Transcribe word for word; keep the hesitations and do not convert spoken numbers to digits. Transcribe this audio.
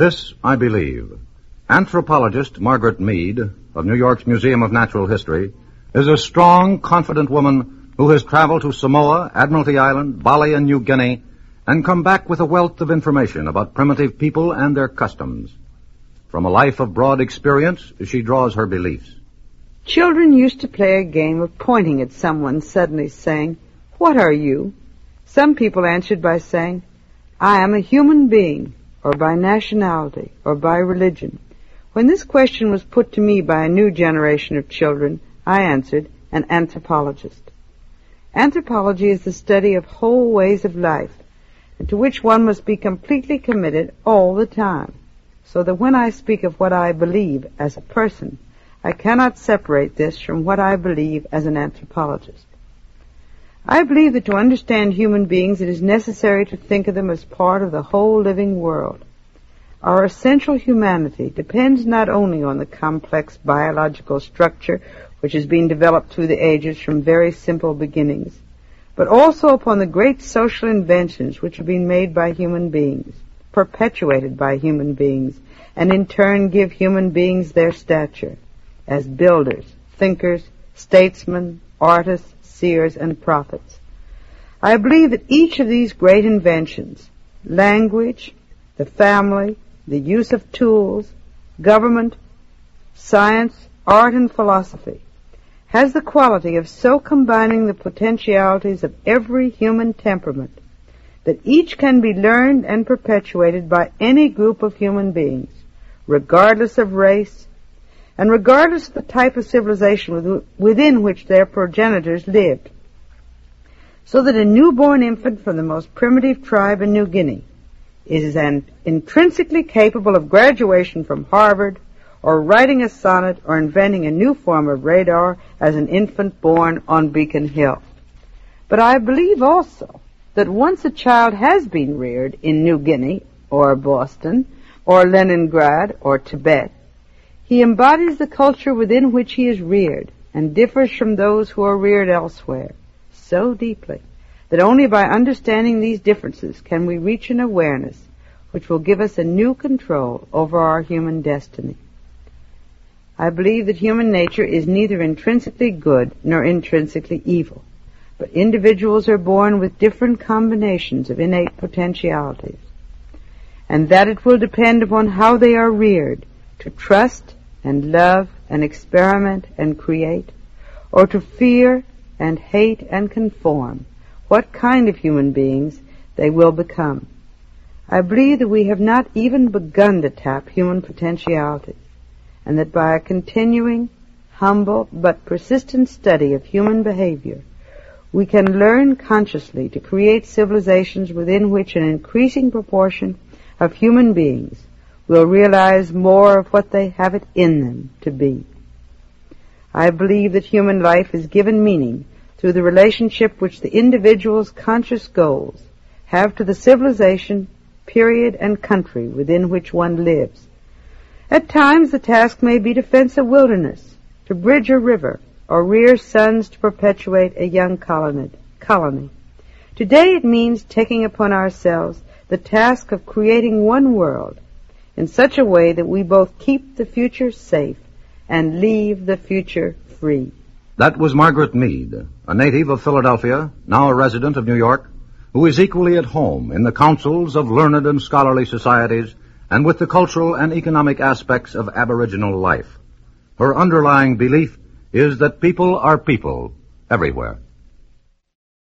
This I believe. Anthropologist Margaret Mead of New York's Museum of Natural History is a strong, confident woman who has traveled to Samoa, Admiralty Island, Bali, and New Guinea, and come back with a wealth of information about primitive people and their customs. From a life of broad experience, she draws her beliefs. Children used to play a game of pointing at someone, suddenly saying, "What are you?" Some people answered by saying, "I am a human being," or by nationality, or by religion. When this question was put to me by a new generation of children, I answered, an anthropologist. Anthropology is the study of whole ways of life, and to which one must be completely committed all the time, so that when I speak of what I believe as a person, I cannot separate this from what I believe as an anthropologist. I believe that to understand human beings, it is necessary to think of them as part of the whole living world. Our essential humanity depends not only on the complex biological structure which has been developed through the ages from very simple beginnings, but also upon the great social inventions which have been made by human beings, perpetuated by human beings, and in turn give human beings their stature as builders, thinkers, statesmen, artists, seers, and prophets. I believe that each of these great inventions, language, the family, the use of tools, government, science, art, and philosophy, has the quality of so combining the potentialities of every human temperament that each can be learned and perpetuated by any group of human beings, regardless of race, and regardless of the type of civilization within which their progenitors lived, so that a newborn infant from the most primitive tribe in New Guinea is an intrinsically capable of graduation from Harvard, or writing a sonnet, or inventing a new form of radar as an infant born on Beacon Hill. But I believe also that once a child has been reared in New Guinea, or Boston, or Leningrad, or Tibet, he embodies the culture within which he is reared, and differs from those who are reared elsewhere so deeply that only by understanding these differences can we reach an awareness which will give us a new control over our human destiny. I believe that human nature is neither intrinsically good nor intrinsically evil, but individuals are born with different combinations of innate potentialities, and that it will depend upon how they are reared to trust and love and experiment and create, or to fear and hate and conform, what kind of human beings they will become. I believe that we have not even begun to tap human potentialities, and that by a continuing, humble, but persistent study of human behavior, we can learn consciously to create civilizations within which an increasing proportion of human beings will realize more of what they have it in them to be. I believe that human life is given meaning through the relationship which the individual's conscious goals have to the civilization, period, and country within which one lives. At times the task may be to fence a wilderness, to bridge a river, or rear sons to perpetuate a young colony. Today it means taking upon ourselves the task of creating one world in such a way that we both keep the future safe and leave the future free. That was Margaret Mead, a native of Philadelphia, now a resident of New York, who is equally at home in the councils of learned and scholarly societies and with the cultural and economic aspects of Aboriginal life. Her underlying belief is that people are people everywhere.